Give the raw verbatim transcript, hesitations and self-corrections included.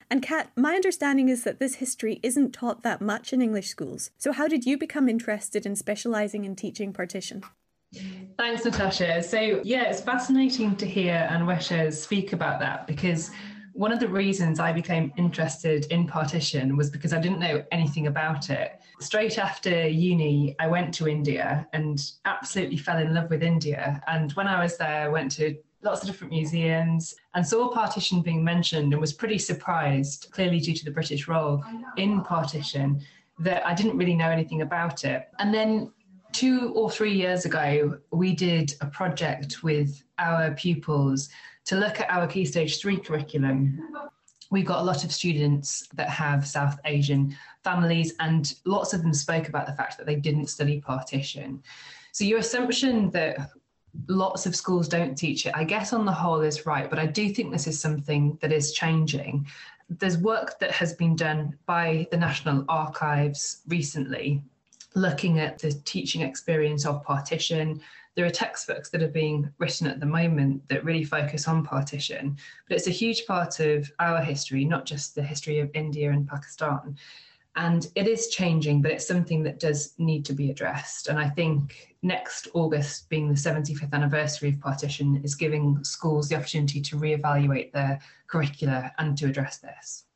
And Kat, my understanding is that this history isn't taught that much in English schools. So how did you become interested in specialising in teaching partition? Thanks, Natasha. So, yeah, it's fascinating to hear Anwesha speak about that, because one of the reasons I became interested in partition was because I didn't know anything about it. Straight after uni, I went to India and absolutely fell in love with India. And when I was there, I went to lots of different museums and saw partition being mentioned and was pretty surprised, clearly due to the British role in partition, that I didn't really know anything about it. And then two or three years ago, we did a project with our pupils to look at our Key Stage three curriculum. We've got a lot of students that have South Asian families, and lots of them spoke about the fact that they didn't study partition. So your assumption that lots of schools don't teach it, I guess on the whole is right, but I do think this is something that is changing. There's work that has been done by the National Archives recently, looking at the teaching experience of partition. There are textbooks that are being written at the moment that really focus on partition, but it's a huge part of our history, not just the history of India and Pakistan. And it is changing, but it's something that does need to be addressed. And I think next August, being the seventy-fifth anniversary of partition, is giving schools the opportunity to reevaluate their curricula and to address this.